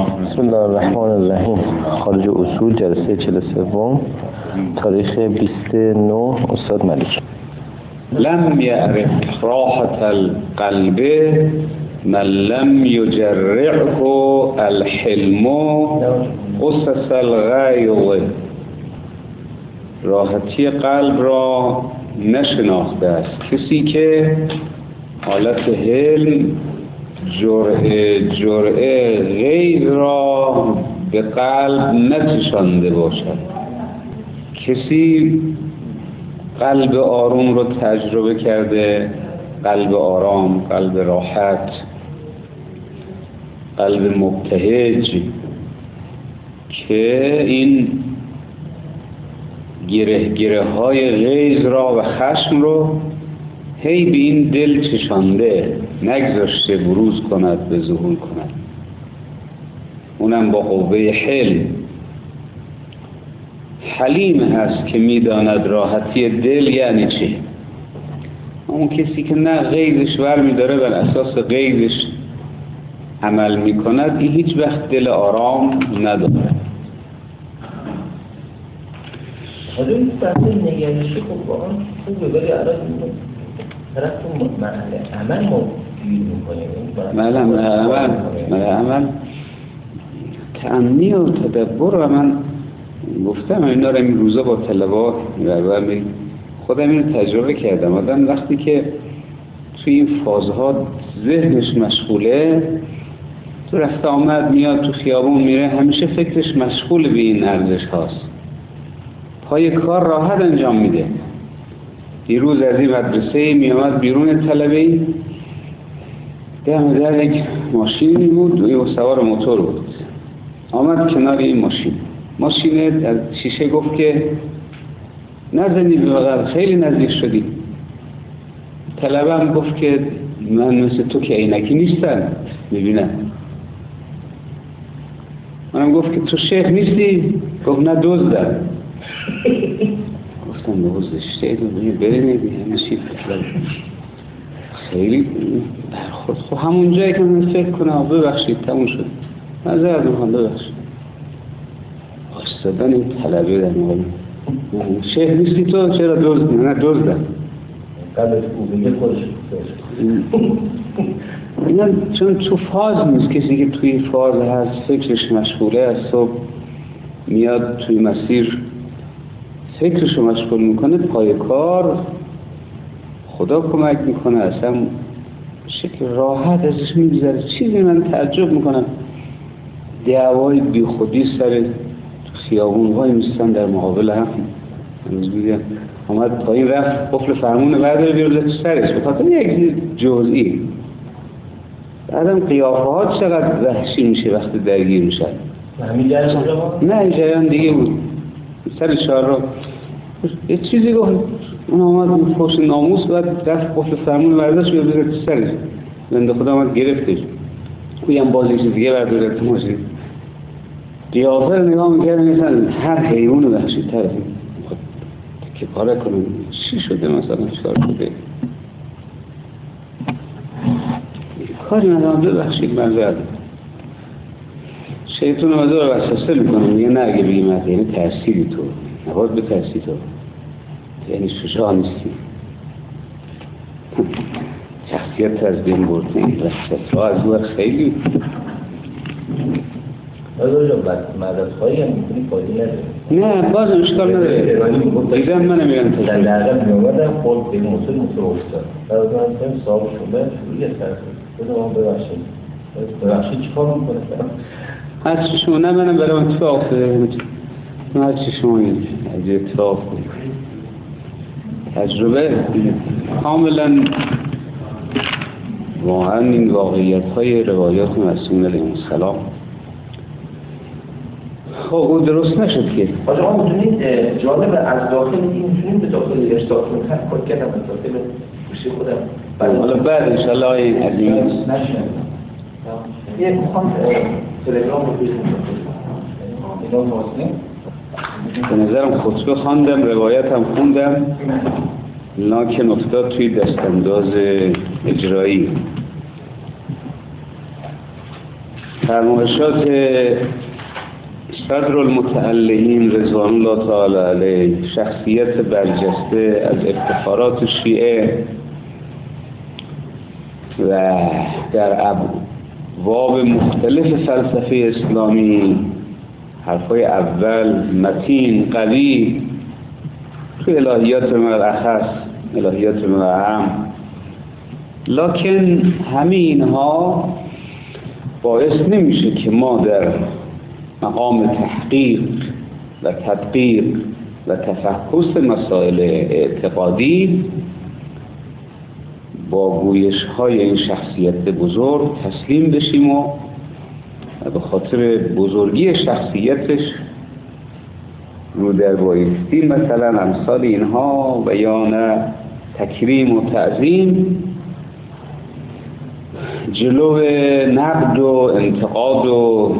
بسم الله الرحمن الرحیم. خارج اصول جلسه 43 تاریخ 29 استاد ملک. لم یعرف راحت القلب من لم یجرعه الحلم قصص الغیظ. راحتی قلب را نشناخته است کسی که حالت حلم جرعه غیظ را به قلب نچشانده باشد. کسی قلب آروم رو تجربه کرده، قلب آرام، قلب راحت، قلب مبتهج، که این گره های غیظ را و خشم رو هی به این دل چشانده، نگذاشته بروز کند، به ظهور کند، اونم با قوه حلم. حلیم هست که میداند راحتی دل یعنی چه. اون کسی که نه غیظش برمی‌داره، بر اساس غیظش عمل میکند، این هیچ وقت دل آرام نداره. حالا این بحث نگرشی خب واقعا خوبه، ولی الان طرف تو عمل ما گیر میکنیم. عمل تأمنی و تدبر. و من گفتم اینا رو این روزا با طلبات خودم اینو تجربه کردم. آدم وقتی که توی این فازها ذهنش مشغوله، تو رفت آمد میاد، تو خیابون میره، همیشه فکرش مشغول به این ارزش هاست. پای کار راحت انجام میده. دیروز از این مدرسه میامد بیرون طلبه‌ای، دم در یک ماشینی بود و سوار موتور بود. آمد کنار این ماشین از شیشه گفت که نزنی به بغل، خیلی نزدیک شدی. طلبه هم گفت که من مثل تو که عینکی نیستم میبینم. منم گفت که تو شیخ نیستی؟ گفت نه دزدم. گفتم دزدش برینه همه چی خیلی برخورد. خب همون جایی که من فکر کنم ببخشید تموم شد، نظر میخوام ببخشید. آستادن این طلبه در مقابل شیخ نیستی تو؟ چرا دزد؟ نه دزدم. قبلت بگه خودش اینا چون تو فاز نیست. کسی که توی فاز هست، فکرش مشغوله است، صبح میاد توی مسیر فکرش رو مشغول میکنه، پای کار خدا کمک میکنه، اصلا شکل راحت ازش میگذره. چیزی من تعجب میکنم، دعوای بی خودی سر خیابون وای میستن در مقابل هم. هنوز میگم آمد پایین رفت قفل فرمون برداره بیاره تو سرش، بخاطر یک جزئی. بعدم قیافه ها چقدر وحشی میشه وقتی درگیر میشن. همین جریان نه این جریان دیگه بود. سر چهار رو یه چیزی گفت، اون آمد فوش ناموس، بعد رفت قفل فرمون برداشت بیاره تو سرش. بنده خدا آمد گرفتش. اویم باز یه چیز دیگه برداره تو ماشین. قیافه رو نگاه میکردم مثلا هر حیوان وحشی تره که کاره کنم. چی شده مثلا؟ چکار شده؟ کاری ندارم، ببخشید من زدم. شیطان آمده رو وسوسه میکنه، میگه نه اگه بگیم یعنی تأثیری تو، نباید به تأثیر تو، یعنی شجاع نیستی، شخصیت از بین برده، وسوسه ها از دور خیلی. آیا جا مددهایی هم میکنی فایده نداره؟ نه باز اشکال نداره. دیگه من نمیگم تو در لحظه میامدم خود به موتور افتاد. در از من کنیم صاحب شده شروعی سرد بده من ببخشید چی کار میکنه؟ هر چی شما نه منم برای اتفاق افتاده. هر چی شما این اتفاق کنید تجربه کاملا واقعا این واقعیت های روایات معصومین علیهم السلام. خب اون درست نشد که آجا ما میتونید جالب از داخل میتونیم به داخل ارشاد کنیم. خود کردم از داخل گوشی خودم حالا بعد انشاءالله این عظیم نشنم یه میخوام تلگرام رو به نظرم خطبه خواندم، روایت هم خوندم، لکن افتاد توی دستانداز اجرایی. فرمایشات صدر المتعلهین رضوان الله تعالی علیه، شخصیت برجسته از افتخارات شیعه و در ابواب مختلف فلسفه اسلامی، حرفای اول متین قوی، تو الهیات ملخص، الهیات ملهم، لکن همه اینها باعث نمیشه که ما در مقام تحقیق و تدقیق و تفحص مسائل اعتقادی با گویش های این شخصیت بزرگ تسلیم بشیم و به خاطر بزرگی شخصیتش رو در بایستی مثلا امثال اینها و یا نه تکریم و تعظیم، جلو نقد و انتقاد و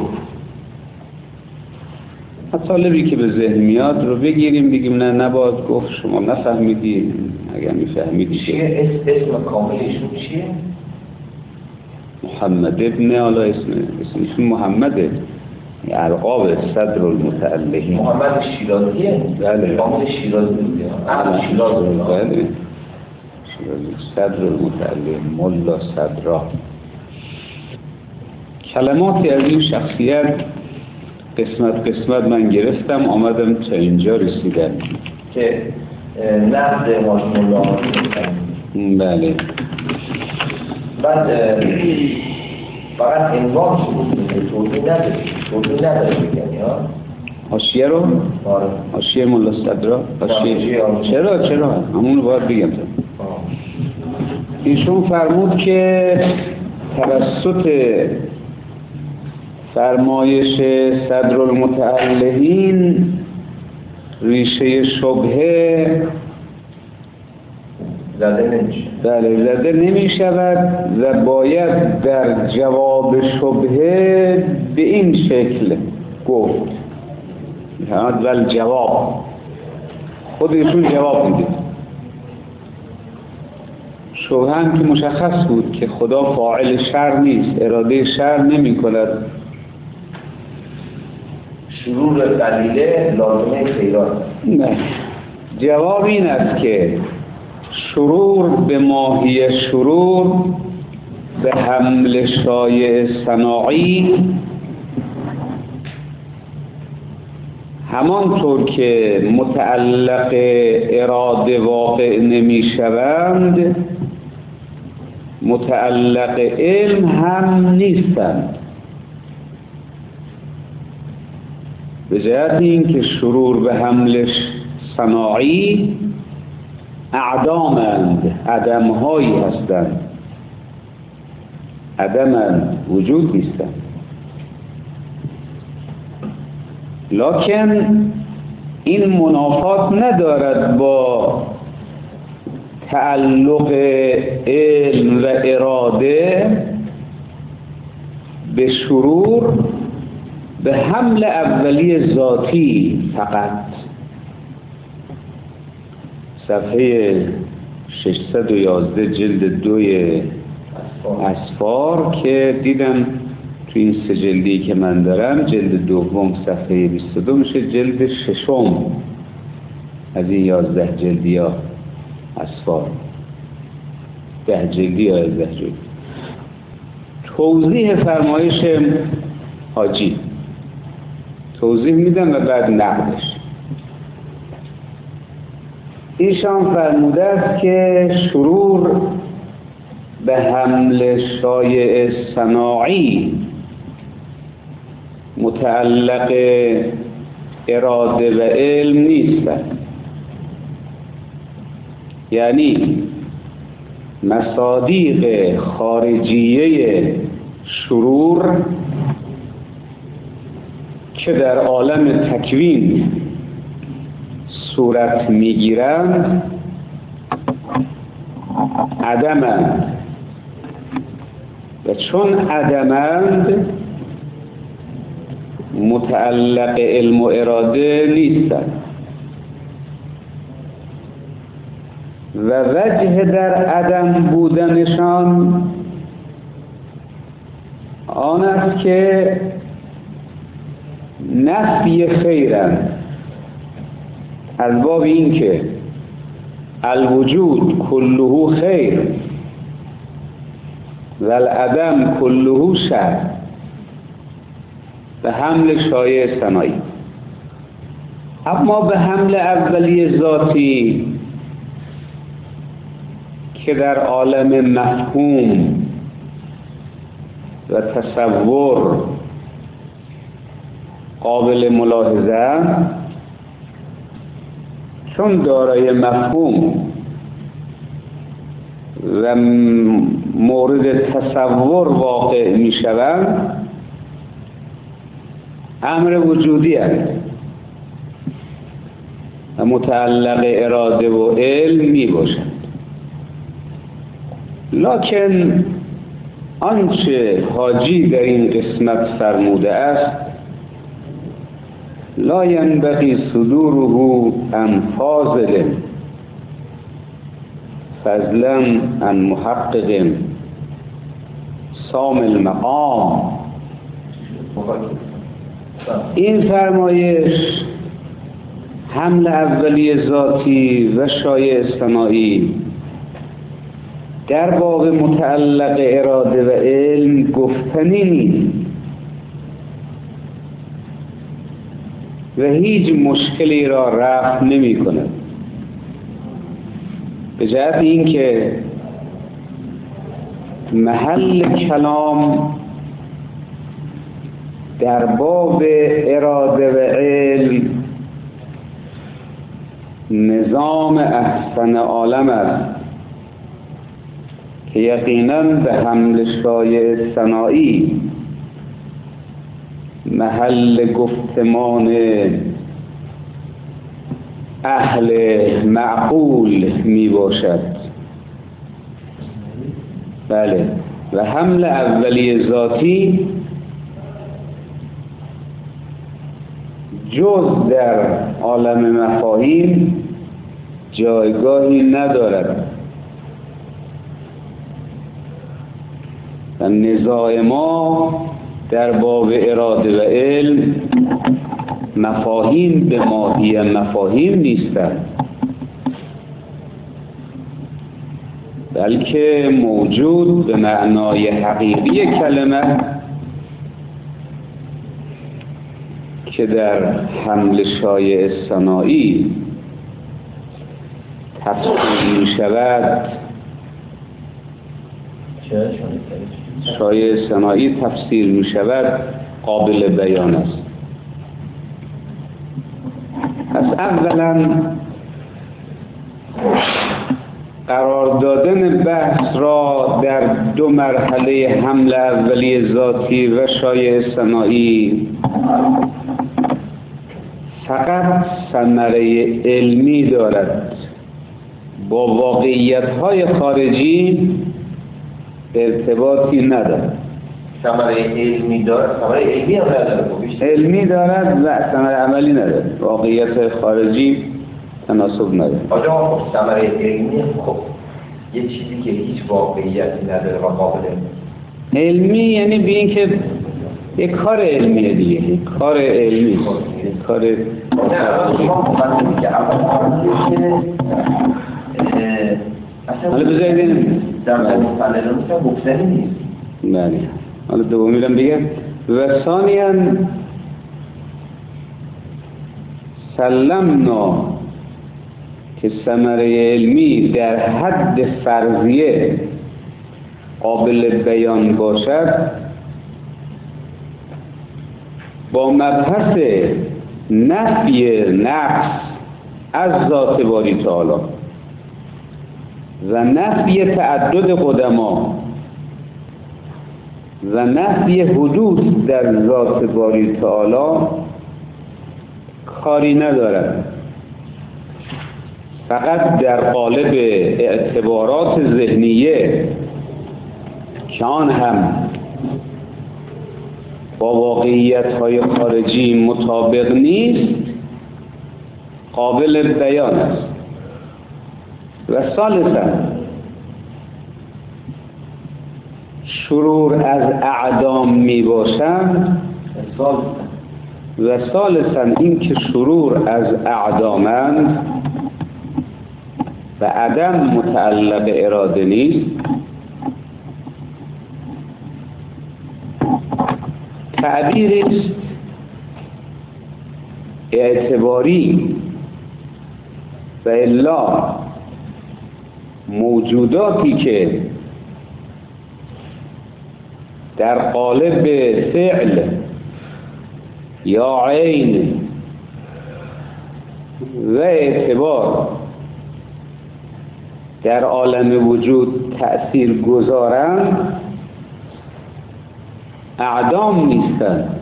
مطالبی که به ذهن میاد رو بگیریم، بگیم نه نباید گفت، شما نفهمیدی، اگر میفهمیدی. چیه اسم کاملشون چیه؟ محمد ابن علا، اسمشون محمده، القاب صدر المتعلهین. محمد شیرازیه؟ بله. محمد شیرازی بوده. بله. صدر المتعلهین، ملا صدرا. کلماتی از این شخصیت قسمت قسمت من گرفتم، آمدم تا اینجا رسیدم که نقد ماشین الله. بله. بعد فقط عنوان شد، توضیح نداره بگم یا حاشیه رو؟ آره. حاشیه ملا صدرا. چرا؟ همون رو باید بگم. ایشون فرمود که توسط فرمایش صدر المتعلهین ریشه شبهه زده نمی شود و باید در جواب شبهه به این شکل گفت. ول جواب، خودشون جواب میده. شبهه هم که مشخص بود که خدا فاعل شر نیست، اراده شر نمی کند. شرور قلیله لازمه خیرات. نه، جواب این است که شرور به ماهی شرور به حمل شایع صناعی، همانطور که متعلق اراده واقع نمی شوند، متعلق علم هم نیستند. به جهت این که شرور به حمل صناعی اعدامند، عدمهایی هستند، عدمند، وجود نیستند. لکن این منافات ندارد با تعلق علم و اراده به شرور به حمل اولی ذاتی فقط. صفحه 611 جلد 2 اسفار که دیدم تو این سه جلدی که من دارم، جلد دوم صفحه 22 میشه جلد ششم از این 11 جلدی ها اسفار، 10 جلدی یا 11 جلدی. توضیح فرمایش حاجی توضیح میدم و بعد نقدش. ایشان فرموده است که شرور به حمل شایع صناعی متعلق اراده و علم نیستند. یعنی مصادیق خارجیه شرور که در عالم تکوین صورت میگیرند عدمند و چون عدمند متعلق علم و اراده نیستند و وجه در عدم بودنشان آن است که نفی خیرند، از باب این که الوجود کله خیر و العدم کله شر به حمل شایع ثنایی. اما به حمل اولی ذاتی که در عالم مفهوم و تصور قابل ملاحظه، چون دارای مفهوم و مورد تصور واقع می شوند، امر وجودی است و متعلق اراده و علم می باشد. لکن آنچه حاجی در این قسمت فرموده است لا ینبغی صدوره عن فاضل فضلا عن محقق سام المقام. این فرمایش حمل اولی ذاتی و شایع ثنایی در باب متعلق اراده و علم گفتنی نیست و هیچ مشکلی را رفع نمی کند، به جهت این که محل کلام در باب اراده و علم نظام احسن عالم است که یقیناً به حمل شایع ثنایی محل گفتمان اهل معقول می باشد. بله، و حمل اولی ذاتی جز در عالم مفاهیم جایگاهی ندارد و نزاع ما در باب اراده و علم مفاهیم به ماهی مفاهیم نیستند، بلکه موجود به معنای حقیقی کلمه که در حمل شایع ثنایی تفسیر می شود. شایع ثنایی تفسیر می شود قابل بیان است. پس اولا قرار دادن بحث را در دو مرحله حمل اولی ذاتی و شایع ثنایی فقط ثمره علمی دارد، با واقعیت‌های خارجی ارتباطی ندارد. ثمره علمی دارد، ثمره علمی هم ندارد. علمی دارد و ثمره عملی ندارد، واقعیت خارجی تناسب ندارد. آجا خب ثمره علمی خب یه چیزی که هیچ واقعیتی نداره و قابل علمی یعنی به این که یک کار علمیه دیگه، یک کار علمی، کار نه شما مقدمی که حالا بذارید در مصطلح مثلا گفتنی نیست. بله، حالا دومی رو بگم. و ثانیاً سلمنا که ثمره علمی در حد فرضیه قابل بیان باشد، با مبحث نفی نقص از ذات باری تعالی و نفی تعدد قدما و نفی حدوث در ذات باری تعالی کاری ندارد، فقط در قالب اعتبارات ذهنیه که آن هم با واقعیت‌های خارجی مطابق نیست قابل بیان است. و ثالثاً شرور از اعدام می باشند و ثالثاً این که شرور از اعدامند و عدم متعلق اراده نیست. تعبیر است اعتباری و الا موجوداتی که در قالب فعل یا عین و اعتبار در عالم وجود تأثیر گذارند اعدام نیستند.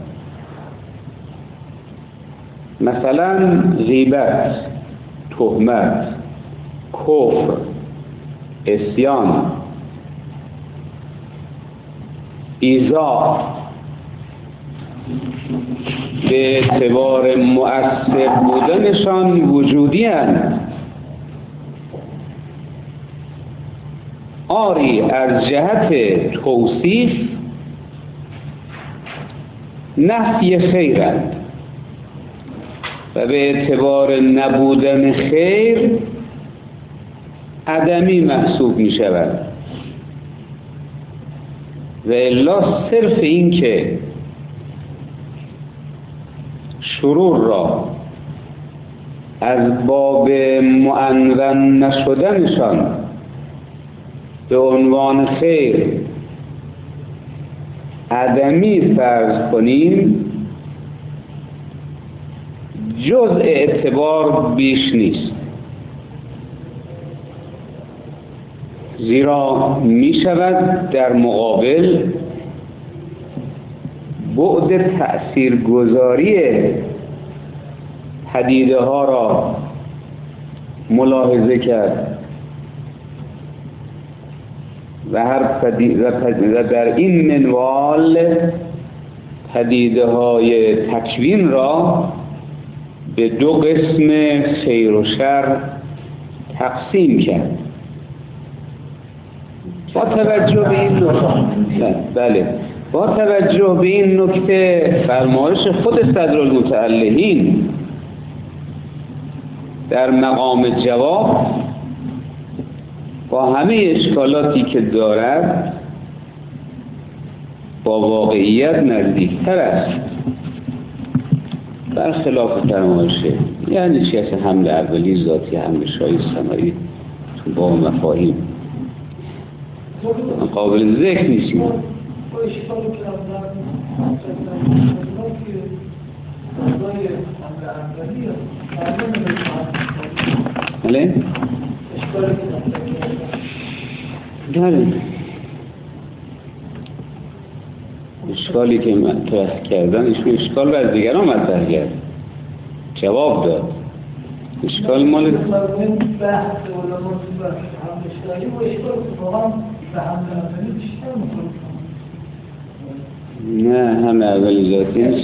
مثلا غیبت، تهمت، کفر، عصیان، ایذا به اعتبار مؤثر بودنشان وجودی هستند. آری از جهت توصیف نفی خیرند و به اعتبار نبودن خیر عدمی محسوب می شود. و الا صرف این که شرور را از باب معنون نشدنشان به عنوان خیر عدمی فرض کنیم جز اعتبار بیش نیست، زیرا می شود در مقابل بعد تأثیرگذاری پدیده ها را ملاحظه کرد و در این منوال پدیده های تکوین را به دو قسم خیر و شر تقسیم کرد. با توجه به این نکته فرمایش خود صدرالمتعلقین در مقام جواب با همه اشکالاتی که دارد با واقعیت نزدیکتر است، برخلاف فرمایشه. یعنی چی از حمل اولی ذاتی، حمل شایی ثنایی تو با مفاهیم قابل ذکر نیستیم. بله؟ اشکالی که مطرح کردن ایشون اشکال بر دیگران مطرح کرد، جواب داد. اشکال مال نه همه اولی ذاتی نیست.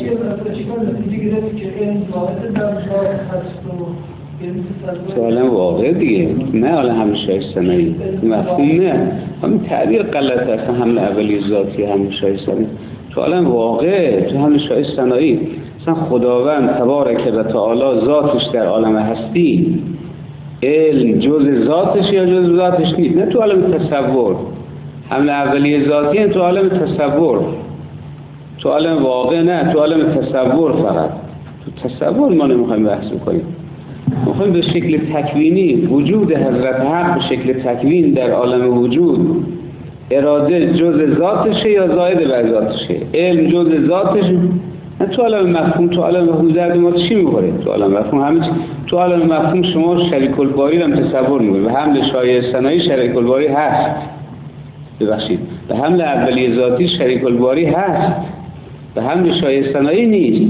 تو عالم واقع دیگه، نه عالم همشای ثنایی مفهوم نه، همین تعبیر غلط است. حمل اولی ذاتی همشای ثنایی تو عالم واقع، تو همشای ثنایی مثلا خداوند تبارک و تعالی ذاتش در عالم هستی علم جز ذاتش یا جز ذاتش نیست، نه تو عالم تصور. حمل اولی ذاتی تو عالم تصور، تو عالم واقع نه، تو عالم تصور. فقط تو تصور ما نمیخوایم بحث کنیم، میخوایم به شکل تکوینی وجود حضرت حق به شکل تکوین در عالم وجود اراده جز ذاتشه یا زائد بر ذاتشه، علم جز ذاتشه. نه تو عالم مفهوم، تو عالم مفهوم درد ما چی میخوره؟ تو عالم مفهوم همه چی. تو عالم مفهوم شما شریک الباری هم تصور میکنید و حمل شایع ثنایی شریک الباری هست. ببخشید به حمل اولی ذاتی شریک الباری هست، به حمل شایع ثنایی نیست.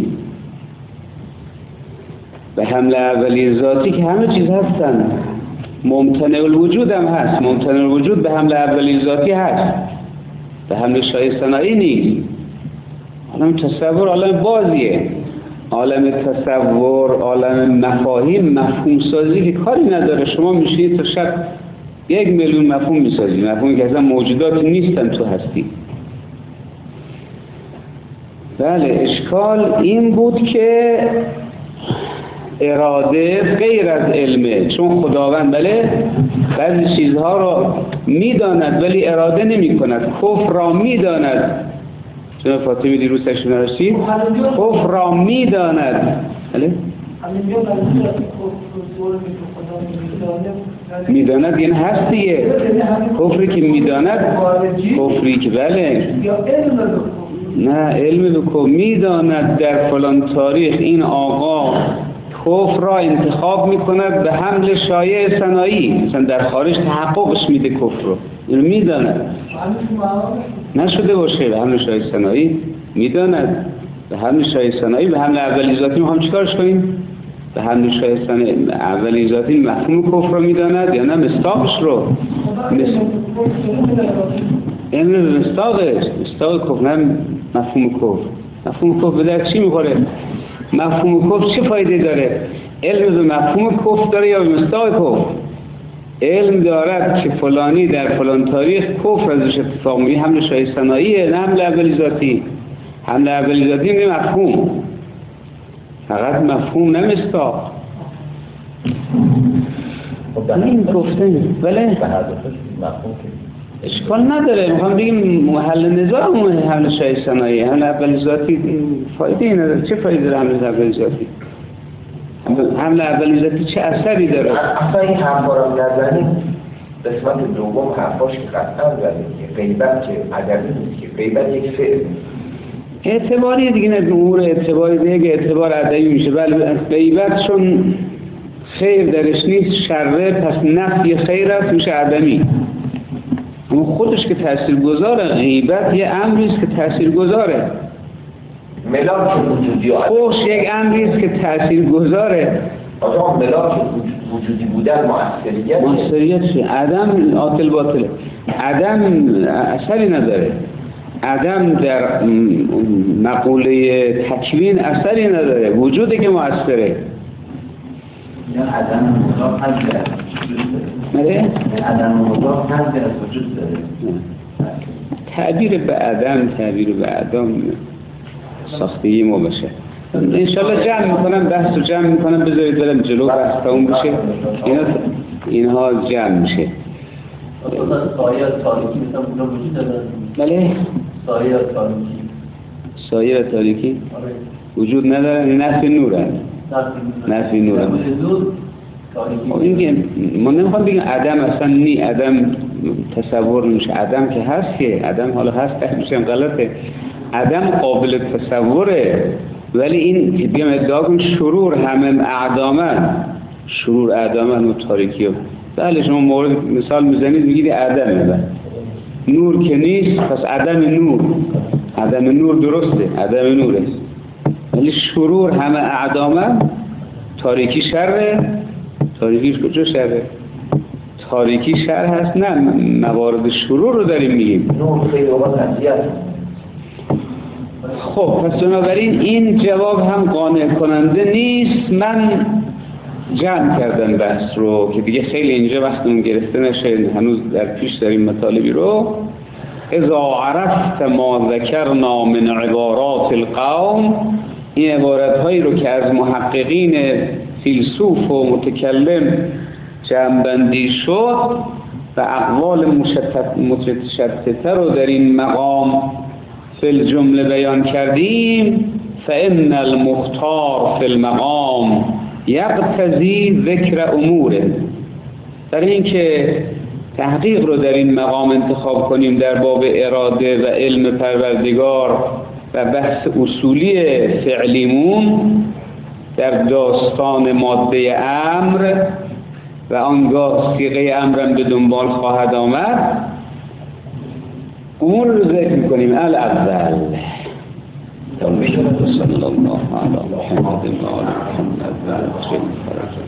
به حمل اولی ذاتی که همه چیز هستن، ممتنع الوجود هم هست، ممتنع الوجود به حمل اولی ذاتی هست، به حمل شایع ثنایی نیست. عالم تصور عالم بازیه، عالم تصور عالم مفاهیم مفهوم سازی که کاری نداره. شما میشید تا شب 1,000,000 مفهوم میسازید، مفهومی که اصلا موجودات نیستن تو هستی. بله، اشکال این بود که اراده غیر از علمه، چون خداوند بله بعضی چیزها را میداند ولی اراده نمی کند. کفر را میداند، چون فاطمی دیروز تشریف نداشتید، کفر را میداند بله میداند یعنی هست دیگه. کفری که میداند، کفری که بله نه علم به کفر میداند در فلان تاریخ این آقا کفر را انتخاب میکند به حمل شایعه صناعی، مثلا در خارج تحققش میده کفر رو، اینو میداند نشده باشه به حمل شایعه صناعی، میداند به حمل شایعه صناعی. به حمل اولی ذاتی ما هم چیکارش کنیم؟ به حمل شایعه صناعی اولی ذاتی مفهوم کفر رو میداند یا نه مصداقش رو؟ علم مصداقش، مصداق کفر نه مفهوم کفر. مفهوم کفر به درد چی میخوره؟ مفهوم کفر چه فایده داره؟ علم به مفهوم کفر داره یا به مصداق کفر؟ علم دارد که فلانی در فلان تاریخ کفر ازش اتفاق میفته، حمل شایعه صناعیه نه حمل اولی ذاتی. حمل اولی ذاتی نه مفهوم، فقط مفهوم نه مصداق. این گفته بله اشکال نداره. میخوام بگیم محل نزاع حمل شایعه صناعی، حمل اولی ذاتی فایده نداره. چه فایده داره حمل اولی ذاتی؟ حمل اولی ذاتی چه اثری داره؟ اصلا این حرفا رو نزنید، قسمت دوم حرفاش که قطعا زدید که غیبت که ادبی نیست، که غیبت یک فعل اعتباری دیگه نه، امور اعتباری دیگه اعتبار ادبی میشه. بله غیبت چون خیر درش نیست شره، پس نفی خیر است میشه عدمی. اما خودش که تاثیرگذاره، غیبت یه امری است که تاثیرگذاره. ملاک وجودی خوش یک امری است که تاثیرگذاره. آقا ملاک وجودی بودن موثریت چیه؟ عدم عاطل باطله. عدم اثری نداره. عدم در مقوله تکوین اثری نداره، وجودی که مؤثره. یا عدم مضاف از مره؟ عدم مضاف از وجود داره. تعبیر به عدم، تعبیر به عدم ساختگی ما باشه. انشالله جمع میکنم، بحث رو جمع میکنم، بذارید برم جلو بحث تموم بشه، اینها جمع میشه. سایه تاریکی مثلا اونا وجود داره؟ بله؟ سایه تاریکی. سایه تاریکی؟ وجود نداره، نفی نوره. نفی نوره. این که ما نمیخوام بگیم عدم اصلا نی، عدم تصور نمیشه. عدم که هست، که عدم حالا هست میشه غلطه. عدم قابل تصوره، ولی این که بیام ادعا کنم شرور همه اعدامن، شرور اعدامن و تاریکی ها. بله شما مورد مثال میزنید میگید عدمه، نور که نیست پس عدم نور. عدم نور درسته، عدم نور است، ولی شرور همه اعدامن. تاریکی شره، تاریکیش کجا شره؟ تاریکی شر هست؟ نه، موارد شرور رو داریم میگیم. نور خیلی وقت اذیت. خب پس بنابراین این جواب هم قانع کننده نیست. من جمع کردم بحث رو که دیگه خیلی اینجا وقتمون گرفته نشه، هنوز در پیش داریم مطالبی رو. اذا عرفت ما ذکرنا من عبارات القوم، این عبارت هایی رو که از محققین فیلسوف و متکلم جمع‌بندی شد و اقوال متشتته رو در این مقام فی الجمله بیان کردیم، فإن المختار فی المقام یقتضی ذکر اموره. برای اینکه تحقیق رو در این مقام انتخاب کنیم در باب اراده و علم پروردگار و بحث اصولی فعلیمون در داستان ماده امر و آنگاه صیغه امرم به دنبال خواهد آمد، امور رو ذکر میکنیم. الاول صلی الله علی محمد و آل محمد.